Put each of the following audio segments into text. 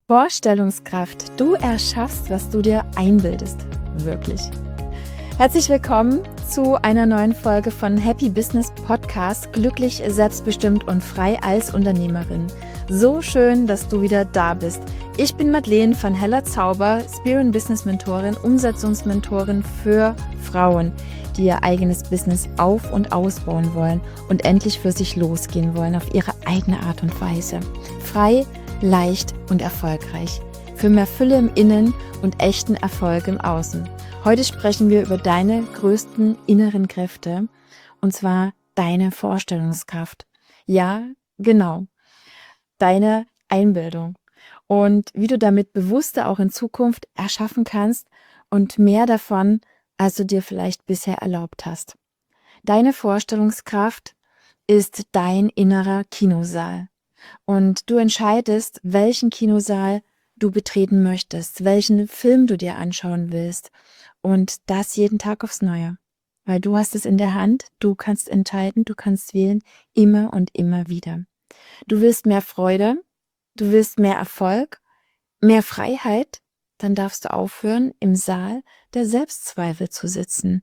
Vorstellungskraft. Du erschaffst, was du dir einbildest. Wirklich. Herzlich willkommen zu einer neuen Folge von Happy Business Podcast. Glücklich, selbstbestimmt und frei als Unternehmerin. So schön, dass du wieder da bist. Ich bin Madeleine von Heller Zauber, Spirit Business Mentorin, Umsetzungsmentorin für Frauen, die ihr eigenes Business auf- und ausbauen wollen und endlich für sich losgehen wollen auf ihre eigene Art und Weise. Frei, leicht und erfolgreich. Für mehr Fülle im Innen und echten Erfolg im Außen. Heute sprechen wir über deine größten inneren Kräfte, und zwar deine Vorstellungskraft. Ja, genau, deine Einbildung. Und wie du damit bewusster auch in Zukunft erschaffen kannst und mehr davon, als du dir vielleicht bisher erlaubt hast. Deine Vorstellungskraft ist dein innerer Kinosaal. Und du entscheidest, welchen Kinosaal du betreten möchtest, welchen Film du dir anschauen willst. Und das jeden Tag aufs Neue. Weil du hast es in der Hand, du kannst entscheiden, du kannst wählen, immer und immer wieder. Du willst mehr Freude, du willst mehr Erfolg, mehr Freiheit, dann darfst du aufhören, im Saal der Selbstzweifel zu sitzen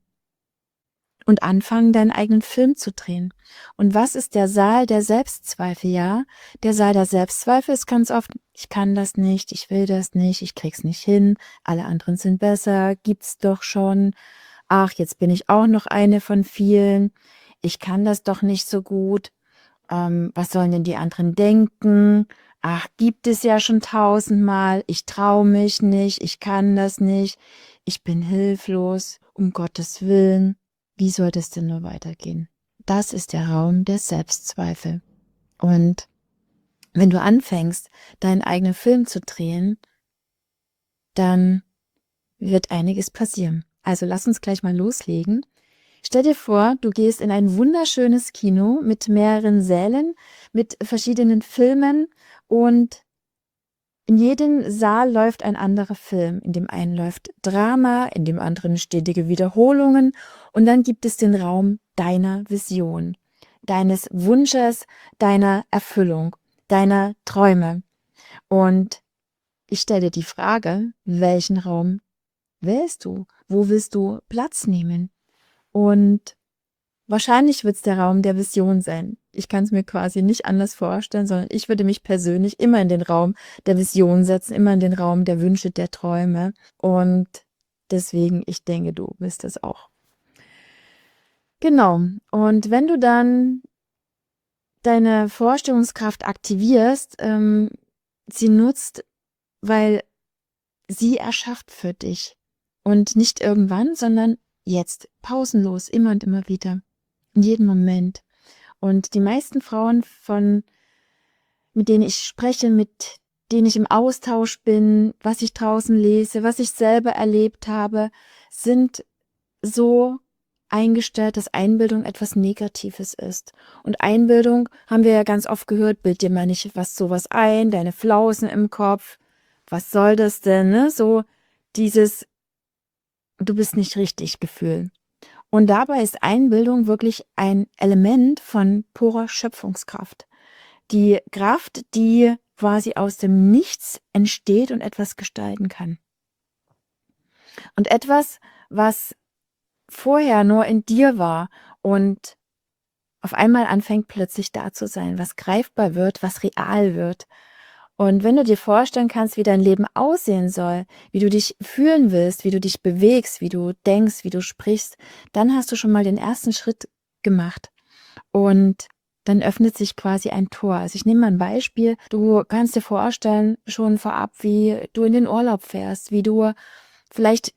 und anfangen, deinen eigenen Film zu drehen. Und was ist der Saal der Selbstzweifel? Ja, der Saal der Selbstzweifel ist ganz oft, ich kann das nicht, ich will das nicht, ich krieg's nicht hin, alle anderen sind besser, gibt's doch schon. Ach, jetzt bin ich auch noch eine von vielen. Ich kann das doch nicht so gut. Was sollen denn die anderen denken? Ach, gibt es ja schon 1000-mal. Ich traue mich nicht, ich kann das nicht. Ich bin hilflos, um Gottes Willen. Wie soll das denn nur weitergehen? Das ist der Raum der Selbstzweifel. Und wenn du anfängst, deinen eigenen Film zu drehen, dann wird einiges passieren. Also lass uns gleich mal loslegen. Stell dir vor, du gehst in ein wunderschönes Kino mit mehreren Sälen, mit verschiedenen Filmen und in jedem Saal läuft ein anderer Film. In dem einen läuft Drama, in dem anderen stetige Wiederholungen und dann gibt es den Raum deiner Vision, deines Wunsches, deiner Erfüllung, deiner Träume. Und ich stelle dir die Frage, welchen Raum wählst du? Wo willst du Platz nehmen? Und wahrscheinlich wird es der Raum der Vision sein. Ich kann es mir quasi nicht anders vorstellen, sondern ich würde mich persönlich immer in den Raum der Vision setzen, immer in den Raum der Wünsche, der Träume. Und deswegen, ich denke, du bist es auch. Genau. Und wenn du dann deine Vorstellungskraft aktivierst, sie nutzt, weil sie erschafft für dich. Und nicht irgendwann, sondern jetzt, pausenlos, immer und immer wieder. In jedem Moment. Und die meisten Frauen, mit denen ich spreche, mit denen ich im Austausch bin, was ich draußen lese, was ich selber erlebt habe, sind so eingestellt, dass Einbildung etwas Negatives ist. Und Einbildung, haben wir ja ganz oft gehört, bild dir mal nicht sowas ein, deine Flausen im Kopf. Was soll das denn, ne? So dieses, du bist nicht richtig Gefühl. Und dabei ist Einbildung wirklich ein Element von purer Schöpfungskraft. Die Kraft, die quasi aus dem Nichts entsteht und etwas gestalten kann. Und etwas, was vorher nur in dir war und auf einmal anfängt plötzlich da zu sein, was greifbar wird, was real wird. Und wenn du dir vorstellen kannst, wie dein Leben aussehen soll, wie du dich fühlen willst, wie du dich bewegst, wie du denkst, wie du sprichst, dann hast du schon mal den ersten Schritt gemacht. Und dann öffnet sich quasi ein Tor. Also ich nehme mal ein Beispiel. Du kannst dir vorstellen, schon vorab, wie du in den Urlaub fährst, wie du vielleicht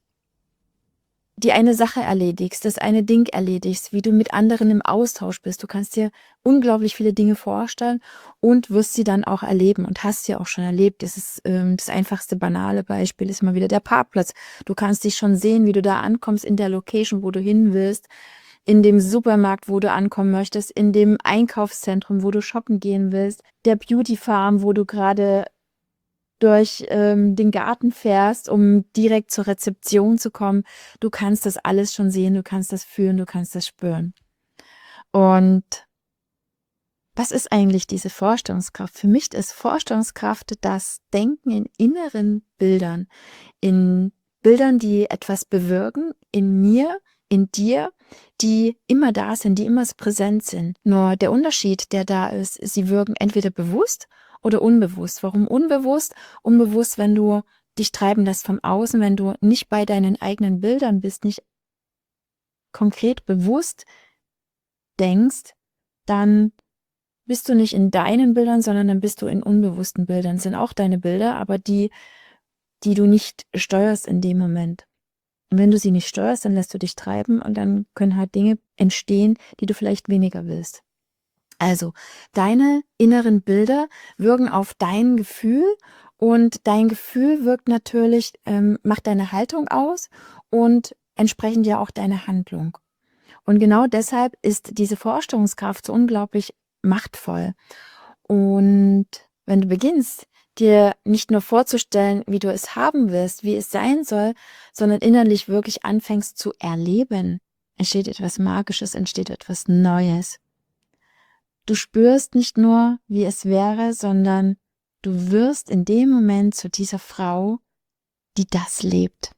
die eine Sache erledigst, das eine Ding erledigst, wie du mit anderen im Austausch bist. Du kannst dir unglaublich viele Dinge vorstellen und wirst sie dann auch erleben und hast sie auch schon erlebt. Das ist das einfachste banale Beispiel, ist immer wieder der Parkplatz. Du kannst dich schon sehen, wie du da ankommst in der Location, wo du hin willst, in dem Supermarkt, wo du ankommen möchtest, in dem Einkaufszentrum, wo du shoppen gehen willst, der Beauty Farm, wo du gerade durch den Garten fährst, um direkt zur Rezeption zu kommen. Du kannst das alles schon sehen, du kannst das fühlen, du kannst das spüren. Und Was ist eigentlich diese Vorstellungskraft? Für mich ist Vorstellungskraft das Denken in inneren Bildern, in Bildern, die etwas bewirken, in mir, in dir, die immer da sind, die immer präsent sind. Nur der Unterschied, der da ist, sie wirken entweder bewusst oder unbewusst. Warum unbewusst? Unbewusst, wenn du dich treiben lässt vom Außen, wenn du nicht bei deinen eigenen Bildern bist, nicht konkret bewusst denkst, dann bist du nicht in deinen Bildern, sondern dann bist du in unbewussten Bildern. Das sind auch deine Bilder, aber die du nicht steuerst in dem Moment. Und wenn du sie nicht steuerst, dann lässt du dich treiben und dann können halt Dinge entstehen, die du vielleicht weniger willst. Also, deine inneren Bilder wirken auf dein Gefühl und dein Gefühl wirkt natürlich, macht deine Haltung aus und entsprechend ja auch deine Handlung. Und genau deshalb ist diese Vorstellungskraft so unglaublich machtvoll. Und wenn du beginnst, dir nicht nur vorzustellen, wie du es haben willst, wie es sein soll, sondern innerlich wirklich anfängst zu erleben, entsteht etwas Magisches, entsteht etwas Neues. Du spürst nicht nur, wie es wäre, sondern du wirst in dem Moment zu dieser Frau, die das lebt.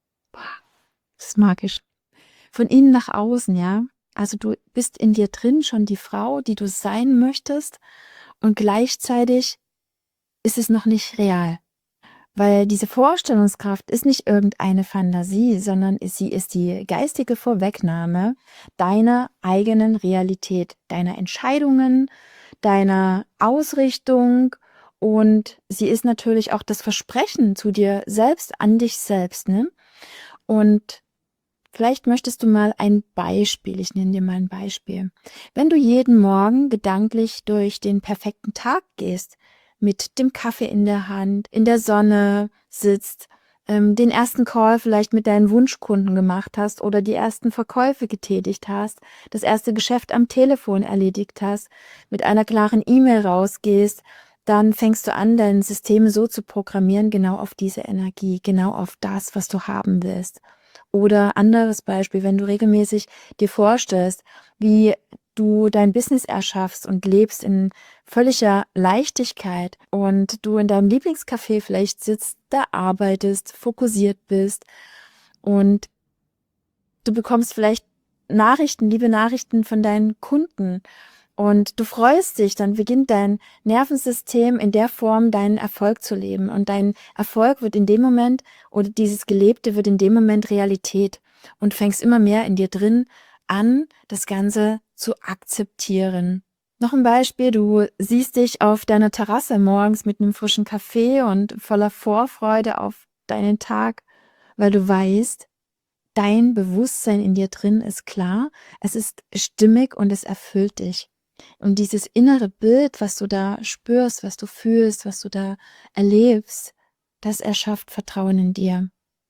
Das ist magisch. Von innen nach außen, ja. Also du bist in dir drin schon die Frau, die du sein möchtest, und gleichzeitig ist es noch nicht real. Weil diese Vorstellungskraft ist nicht irgendeine Fantasie, sondern sie ist die geistige Vorwegnahme deiner eigenen Realität, deiner Entscheidungen, deiner Ausrichtung, und sie ist natürlich auch das Versprechen zu dir selbst, an dich selbst, ne? Und vielleicht möchtest du mal ein Beispiel, ich nenne dir mal ein Beispiel. Wenn du jeden Morgen gedanklich durch den perfekten Tag gehst, mit dem Kaffee in der Hand, in der Sonne sitzt, den ersten Call vielleicht mit deinen Wunschkunden gemacht hast oder die ersten Verkäufe getätigt hast, das erste Geschäft am Telefon erledigt hast, mit einer klaren E-Mail rausgehst, dann fängst du an, dein System so zu programmieren, genau auf diese Energie, genau auf das, was du haben willst. Oder anderes Beispiel, wenn du regelmäßig dir vorstellst, wie du dein Business erschaffst und lebst in völliger Leichtigkeit und du in deinem Lieblingscafé vielleicht sitzt, da arbeitest, fokussiert bist und du bekommst vielleicht Nachrichten, liebe Nachrichten von deinen Kunden und du freust dich, dann beginnt dein Nervensystem in der Form deinen Erfolg zu leben und dein Erfolg wird in dem Moment, oder dieses Gelebte wird in dem Moment Realität, und fängst immer mehr in dir drin an, das Ganze zu akzeptieren. Noch ein Beispiel, du siehst dich auf deiner Terrasse morgens mit einem frischen Kaffee und voller Vorfreude auf deinen Tag, weil du weißt, dein Bewusstsein in dir drin ist klar, es ist stimmig und es erfüllt dich. Und dieses innere Bild, was du da spürst, was du fühlst, was du da erlebst, das erschafft Vertrauen in dir.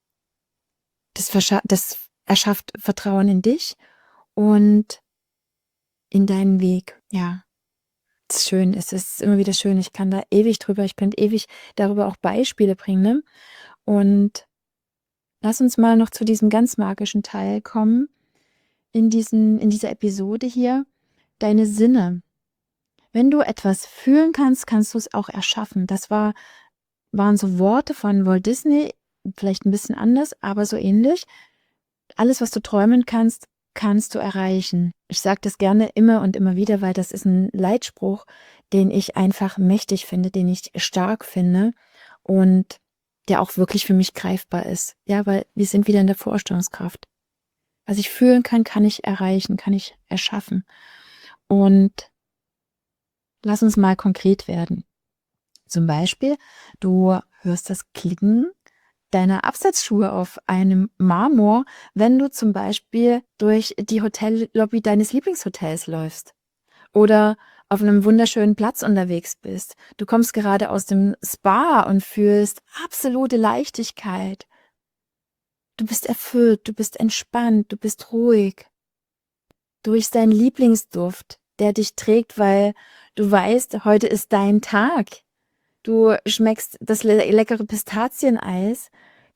Das erschafft Vertrauen in dich und in deinen Weg. Ja, es ist schön, es ist immer wieder schön. Ich kann da ewig drüber, ich könnte ewig darüber auch Beispiele bringen. Ne? Und lass uns mal noch zu diesem ganz magischen Teil kommen, in dieser Episode hier, deine Sinne. Wenn du etwas fühlen kannst, kannst du es auch erschaffen. Das waren so Worte von Walt Disney, vielleicht ein bisschen anders, aber so ähnlich. Alles, was du träumen kannst, kannst du erreichen. Ich sage das gerne immer und immer wieder, weil das ist ein Leitspruch, den ich einfach mächtig finde, den ich stark finde und der auch wirklich für mich greifbar ist. Ja, weil wir sind wieder in der Vorstellungskraft. Was ich fühlen kann, kann ich erreichen, kann ich erschaffen. Und lass uns mal konkret werden. Zum Beispiel, du hörst das Klicken deiner Absatzschuhe auf einem Marmor, wenn du zum Beispiel durch die Hotellobby deines Lieblingshotels läufst oder auf einem wunderschönen Platz unterwegs bist. Du kommst gerade aus dem Spa und fühlst absolute Leichtigkeit. Du bist erfüllt, du bist entspannt, du bist ruhig. Du riechst deinen Lieblingsduft, der dich trägt, weil du weißt, heute ist dein Tag. Du schmeckst das leckere Pistazieneis,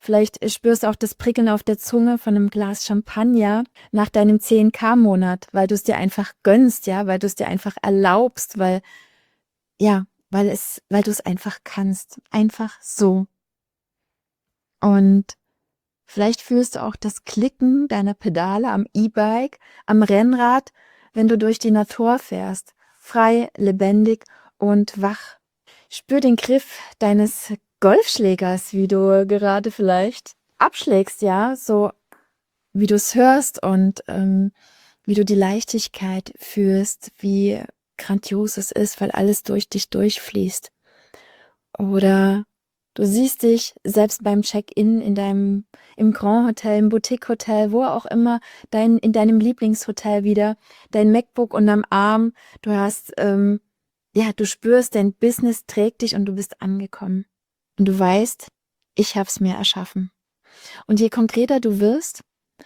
Vielleicht spürst du auch das Prickeln auf der Zunge von einem Glas Champagner nach deinem 10K-Monat, weil du es dir einfach gönnst, ja, weil du es dir einfach erlaubst, weil du es einfach kannst. Einfach so. Und vielleicht fühlst du auch das Klicken deiner Pedale am E-Bike, am Rennrad, wenn du durch die Natur fährst. Frei, lebendig und wach. Spür den Griff deines Golfschlägers, wie du gerade vielleicht abschlägst, ja, so wie du es hörst und wie du die Leichtigkeit fühlst, wie grandios es ist, weil alles durch dich durchfließt. Oder du siehst dich selbst beim Check-in im Grand Hotel, im Boutique Hotel, wo auch immer, in deinem Lieblingshotel wieder, dein MacBook unterm Arm, du hast, du spürst, dein Business trägt dich und du bist angekommen. Und du weißt, ich habe es mir erschaffen. Und je konkreter du wirst,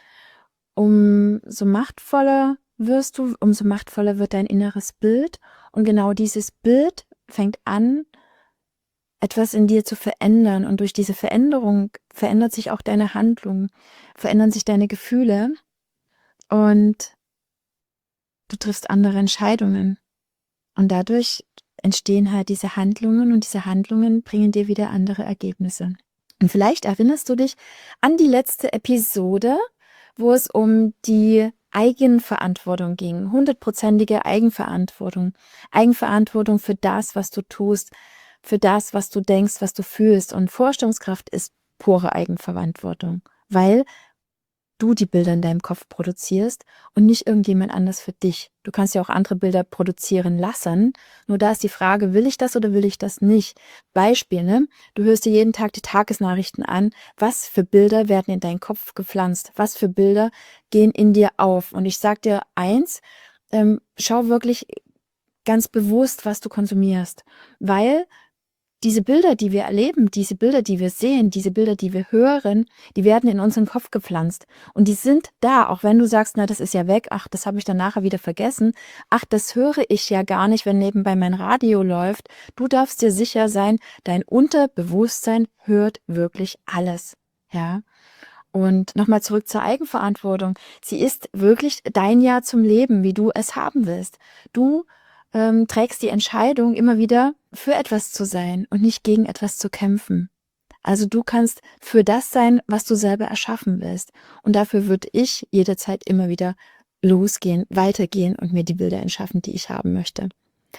umso machtvoller wirst du, umso machtvoller wird dein inneres Bild. Und genau dieses Bild fängt an, etwas in dir zu verändern. Und durch diese Veränderung verändert sich auch deine Handlung, verändern sich deine Gefühle und du triffst andere Entscheidungen. Und dadurch entstehen halt diese Handlungen und diese Handlungen bringen dir wieder andere Ergebnisse. Und vielleicht erinnerst du dich an die letzte Episode, wo es um die Eigenverantwortung ging, 100%ige Eigenverantwortung. Eigenverantwortung für das, was du tust, für das, was du denkst, was du fühlst. Und Vorstellungskraft ist pure Eigenverantwortung, weil du die Bilder in deinem Kopf produzierst und nicht irgendjemand anders für dich. Du kannst ja auch andere Bilder produzieren lassen. Nur da ist die Frage, will ich das oder will ich das nicht? Beispiel, ne? Du hörst dir jeden Tag die Tagesnachrichten an. Was für Bilder werden in deinen Kopf gepflanzt? Was für Bilder gehen in dir auf? Und ich sag dir eins, schau wirklich ganz bewusst, was du konsumierst. Weil diese Bilder, die wir erleben, diese Bilder, die wir sehen, diese Bilder, die wir hören, die werden in unseren Kopf gepflanzt. Und die sind da, auch wenn du sagst, na, das ist ja weg, ach, das habe ich dann nachher wieder vergessen, ach, das höre ich ja gar nicht, wenn nebenbei mein Radio läuft. Du darfst dir sicher sein, dein Unterbewusstsein hört wirklich alles. Ja. Und nochmal zurück zur Eigenverantwortung. Sie ist wirklich dein Ja zum Leben, wie du es haben willst. Du trägst die Entscheidung, immer wieder für etwas zu sein und nicht gegen etwas zu kämpfen. Also du kannst für das sein, was du selber erschaffen willst. Und dafür würde ich jederzeit immer wieder losgehen, weitergehen und mir die Bilder erschaffen, die ich haben möchte.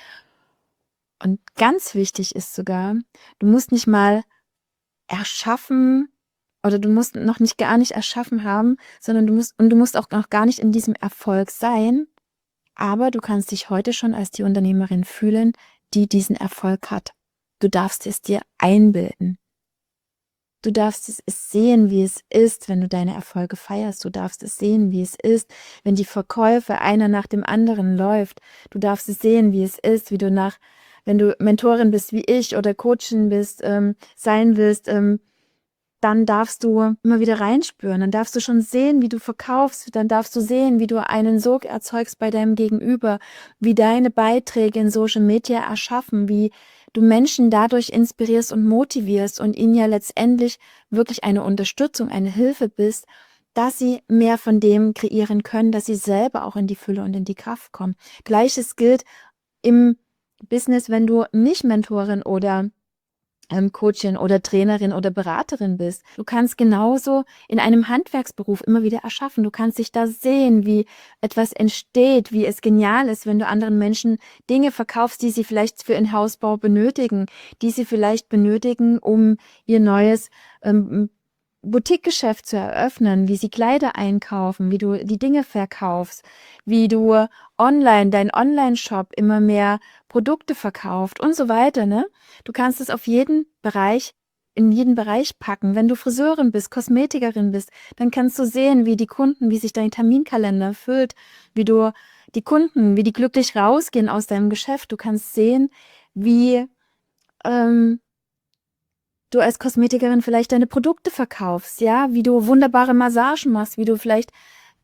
Und ganz wichtig ist sogar, du musst nicht mal erschaffen oder du musst noch nicht gar nicht erschaffen haben, sondern du musst auch noch gar nicht in diesem Erfolg sein, aber du kannst dich heute schon als die Unternehmerin fühlen, die diesen Erfolg hat. Du darfst es dir einbilden. Du darfst es sehen, wie es ist, wenn du deine Erfolge feierst. Du darfst es sehen, wie es ist, wenn die Verkäufe einer nach dem anderen läuft. Du darfst es sehen, wie es ist, wenn du Mentorin bist wie ich oder Coachin bist, sein willst, dann darfst du immer wieder reinspüren, dann darfst du schon sehen, wie du verkaufst, dann darfst du sehen, wie du einen Sog erzeugst bei deinem Gegenüber, wie deine Beiträge in Social Media erschaffen, wie du Menschen dadurch inspirierst und motivierst und ihnen ja letztendlich wirklich eine Unterstützung, eine Hilfe bist, dass sie mehr von dem kreieren können, dass sie selber auch in die Fülle und in die Kraft kommen. Gleiches gilt im Business, wenn du nicht Mentorin oder Coachin oder Trainerin oder Beraterin bist. Du kannst genauso in einem Handwerksberuf immer wieder erschaffen. Du kannst dich da sehen, wie etwas entsteht, wie es genial ist, wenn du anderen Menschen Dinge verkaufst, die sie vielleicht für ihren Hausbau benötigen, die sie vielleicht benötigen, um ihr neues Boutique-Geschäft zu eröffnen, wie sie Kleider einkaufen, wie du die Dinge verkaufst, wie du dein Online-Shop immer mehr Produkte verkauft und so weiter, ne? Du kannst es in jeden Bereich packen. Wenn du Friseurin bist, Kosmetikerin bist, dann kannst du sehen, wie sich dein Terminkalender füllt, wie die glücklich rausgehen aus deinem Geschäft. Du kannst sehen, wie du als Kosmetikerin vielleicht deine Produkte verkaufst, ja, wie du wunderbare Massagen machst, wie du vielleicht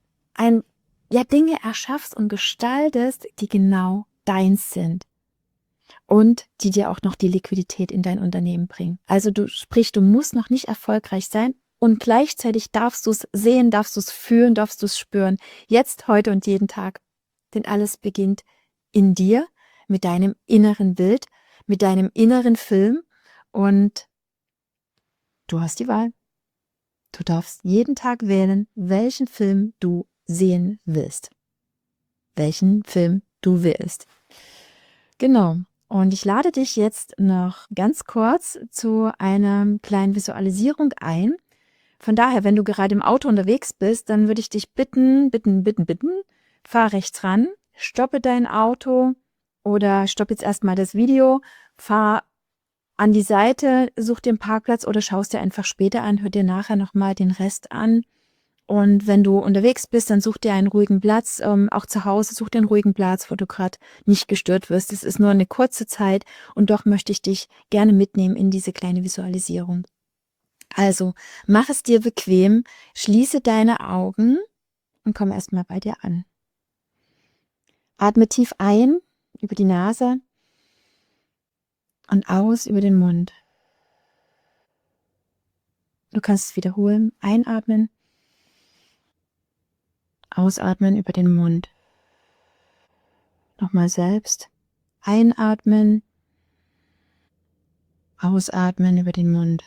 Dinge erschaffst und gestaltest, die genau deins sind und die dir auch noch die Liquidität in dein Unternehmen bringen. Also du musst noch nicht erfolgreich sein, Und gleichzeitig darfst du es sehen, darfst du es fühlen, darfst du es spüren. Jetzt, heute und jeden Tag. Denn alles beginnt in dir, mit deinem inneren Bild, mit deinem inneren Film. Und du hast die Wahl. Du darfst jeden Tag wählen, welchen Film du sehen willst. Welchen Film du willst. Genau. Und ich lade dich jetzt noch ganz kurz zu einer kleinen Visualisierung ein. Von daher, wenn du gerade im Auto unterwegs bist, dann würde ich dich bitten, fahr rechts ran, stoppe dein Auto oder stopp jetzt erstmal das Video, fahr an die Seite, such dir einen Parkplatz oder schaust dir einfach später an, hör dir nachher nochmal den Rest an. Und wenn du unterwegs bist, dann such dir einen ruhigen Platz, auch zu Hause, such dir einen ruhigen Platz, wo du gerade nicht gestört wirst. Es ist nur eine kurze Zeit und doch möchte ich dich gerne mitnehmen in diese kleine Visualisierung. Also, mach es dir bequem, schließe deine Augen und komm erstmal bei dir an. Atme tief ein über die Nase und aus über den Mund. Du kannst es wiederholen. Einatmen, ausatmen über den Mund. Nochmal selbst. Einatmen, ausatmen über den Mund.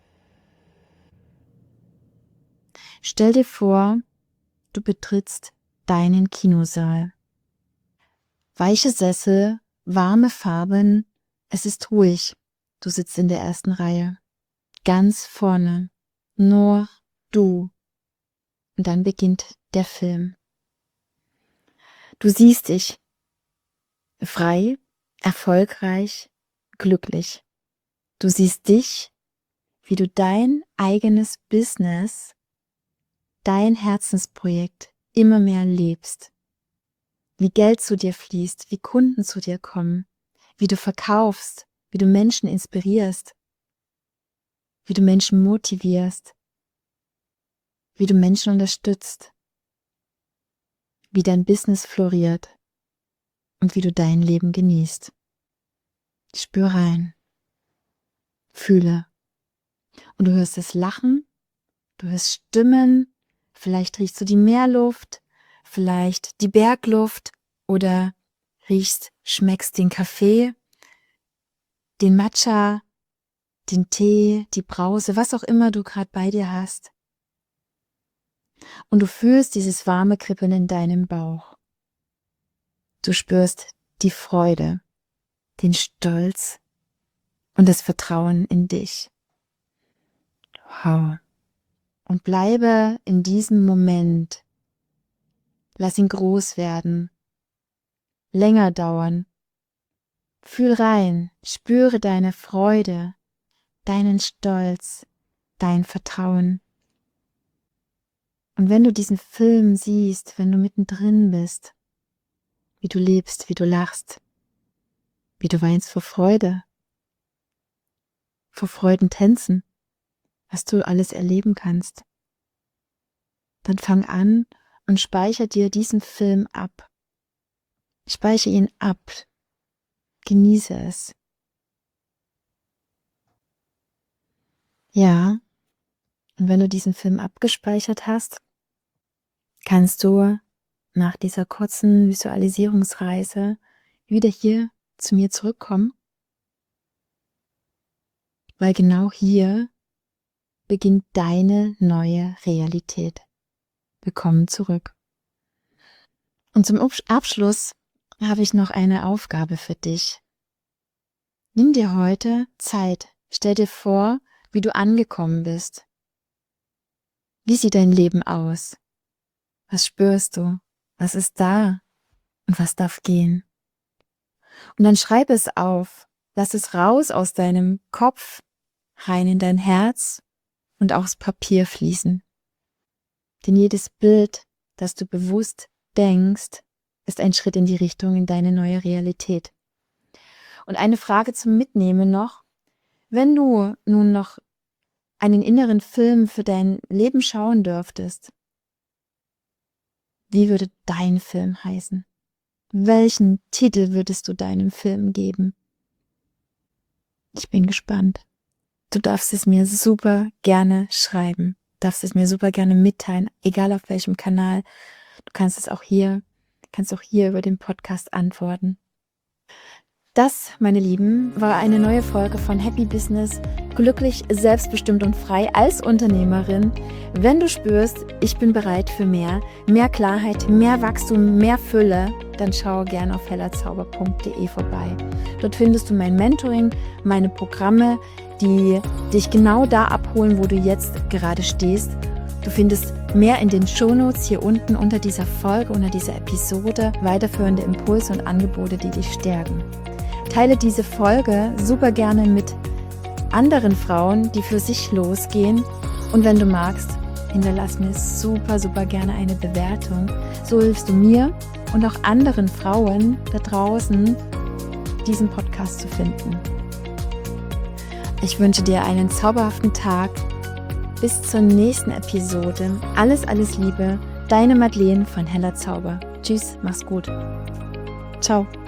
Stell dir vor, du betrittst deinen Kinosaal. Weiche Sessel, warme Farben, es ist ruhig. Du sitzt in der ersten Reihe. Ganz vorne. Nur du. Und dann beginnt der Film. Du siehst dich frei, erfolgreich, glücklich. Du siehst dich, wie du dein eigenes Business, dein Herzensprojekt immer mehr lebst. Wie Geld zu dir fließt, wie Kunden zu dir kommen, wie du verkaufst, wie du Menschen inspirierst, wie du Menschen motivierst, wie du Menschen unterstützt, wie dein Business floriert und wie du dein Leben genießt. Spür rein, fühle. Und du hörst es Lachen, du hörst Stimmen, vielleicht riechst du die Meerluft, vielleicht die Bergluft oder schmeckst den Kaffee, den Matcha, den Tee, die Brause, was auch immer du gerade bei dir hast. Und du fühlst dieses warme Kribbeln in deinem Bauch. Du spürst die Freude, den Stolz und das Vertrauen in dich. Wow. Und bleibe in diesem Moment. Lass ihn groß werden, länger dauern. Fühl rein, spüre deine Freude, deinen Stolz, dein Vertrauen. Und wenn du diesen Film siehst, wenn du mittendrin bist, wie du lebst, wie du lachst, wie du weinst vor Freude, vor Freudentänzen, was du alles erleben kannst, dann fang an und speichere dir diesen Film ab. Speichere ihn ab. Genieße es. Ja, und wenn du diesen Film abgespeichert hast, kannst du nach dieser kurzen Visualisierungsreise wieder hier zu mir zurückkommen, weil genau hier beginnt deine neue Realität. Willkommen zurück. Und zum Abschluss habe ich noch eine Aufgabe für dich. Nimm dir heute Zeit. Stell dir vor, wie du angekommen bist. Wie sieht dein Leben aus? Was spürst du? Was ist da? Und was darf gehen? Und dann schreibe es auf. Lass es raus aus deinem Kopf, rein in dein Herz und aufs Papier fließen. Denn jedes Bild, das du bewusst denkst, ist ein Schritt in die Richtung in deine neue Realität. Und eine Frage zum Mitnehmen noch. Wenn du nun noch einen inneren Film für dein Leben schauen dürftest, wie würde dein Film heißen? Welchen Titel würdest du deinem Film geben? Ich bin gespannt. Du darfst es mir super gerne schreiben. darfst es mir super gerne mitteilen, egal auf welchem Kanal. Du kannst auch hier über den Podcast antworten. Das, meine Lieben, war eine neue Folge von Happy Business, glücklich, selbstbestimmt und frei als Unternehmerin. Wenn du spürst, ich bin bereit für mehr Klarheit, mehr Wachstum, mehr Fülle, dann schau gerne auf hellerzauber.de vorbei. Dort findest du mein Mentoring, meine Programme, die dich genau da abholen, wo du jetzt gerade stehst. Du findest mehr in den Shownotes hier unten unter dieser Folge, unter dieser Episode, weiterführende Impulse und Angebote, die dich stärken. Teile diese Folge super gerne mit anderen Frauen, die für sich losgehen. Und wenn du magst, hinterlass mir super, super gerne eine Bewertung. So hilfst du mir und auch anderen Frauen da draußen, diesen Podcast zu finden. Ich wünsche dir einen zauberhaften Tag. Bis zur nächsten Episode. Alles, alles Liebe. Deine Madeleine von Heller Zauber. Tschüss, mach's gut. Ciao.